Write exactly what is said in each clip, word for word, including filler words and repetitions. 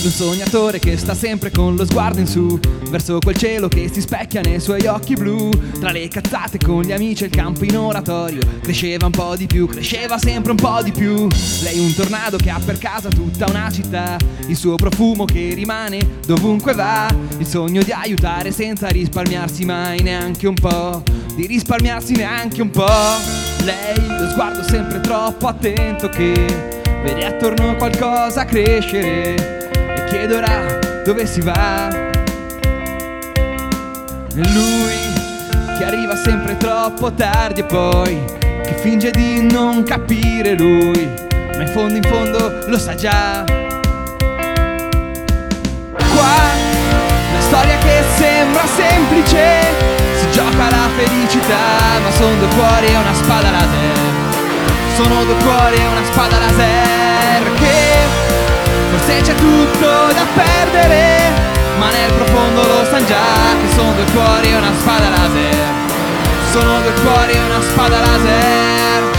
un sognatore che sta sempre con lo sguardo in su verso quel cielo che si specchia nei suoi occhi blu. Tra le cazzate con gli amici e il campo in oratorio cresceva un po' di più, cresceva sempre un po' di più. Lei un tornado che ha per casa tutta una città, il suo profumo che rimane dovunque va, il sogno di aiutare senza risparmiarsi mai neanche un po', di risparmiarsi neanche un po'. Lei lo sguardo sempre troppo attento che vede attorno qualcosa crescere e chiede ora dove si va. E lui che arriva sempre troppo tardi e poi che finge di non capire lui, ma in fondo in fondo lo sa già. Qua la storia che sembra semplice, si gioca la felicità, ma sono due cuori e una spada laser. Sono due cuori e una spada laser che forse c'è tutto da perdere, ma nel profondo lo san già che sono due cuori e una spada laser. Sono due cuori e una spada laser.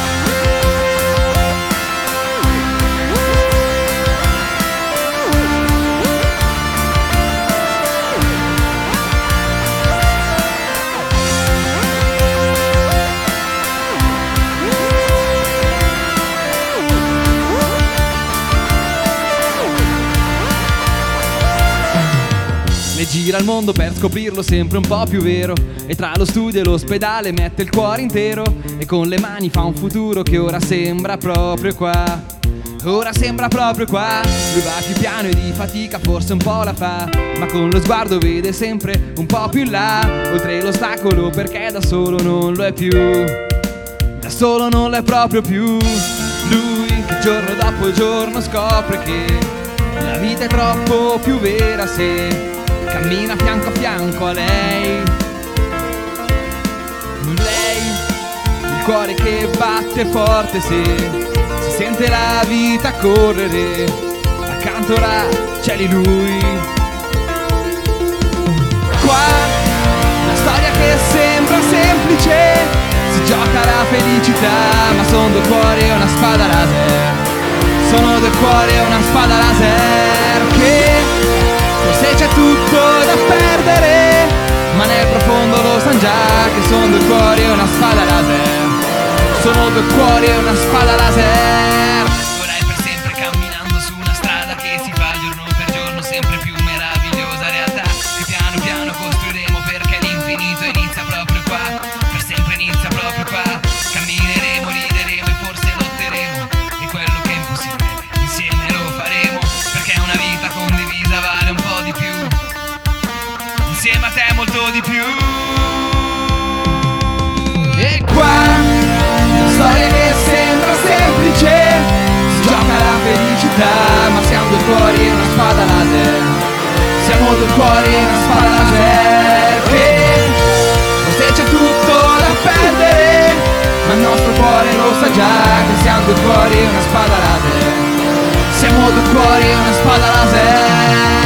Le gira il mondo per scoprirlo sempre un po' più vero, e tra lo studio e l'ospedale mette il cuore intero, e con le mani fa un futuro che ora sembra proprio qua. Ora sembra proprio qua. Lui va più piano e di fatica forse un po' la fa, ma con lo sguardo vede sempre un po' più in là, oltre l'ostacolo, perché da solo non lo è più. Da solo non lo è proprio più. Lui che giorno dopo giorno scopre che la vita è troppo più vera se cammina fianco a fianco a lei. Lei, il cuore che batte forte se si sente la vita correre, accanto ora c'è lì lui. Qua una storia che sembra semplice, si gioca la felicità, ma sono due cuori e una spada laser. Sono due cuori e una spada laser che forse c'è tutto da perdere, ma nel profondo lo san già che sono due cuori e una spada laser. Sono due cuori e una spada laser. Ora è per sempre camminando su una strada che si fa giorno per giorno sempre più meravigliosa realtà, che piano piano costruiremo perché l'infinito inizia proprio qua. Per sempre inizia proprio qua. Cammineremo, rideremo e forse lotteremo, e quello che è impossibile insieme lo faremo, perché una vita condivisa vale un po' di più, insieme a te molto di più. E qua una storia che sembra semplice, si gioca la felicità, ma siamo due cuori e una spada laser. Siamo due cuori e una spada laser che forse c'è tutto da perdere, ma il nostro cuore lo sa già che siamo due cuori e una spada laser. Siamo due cuori e una spada laser.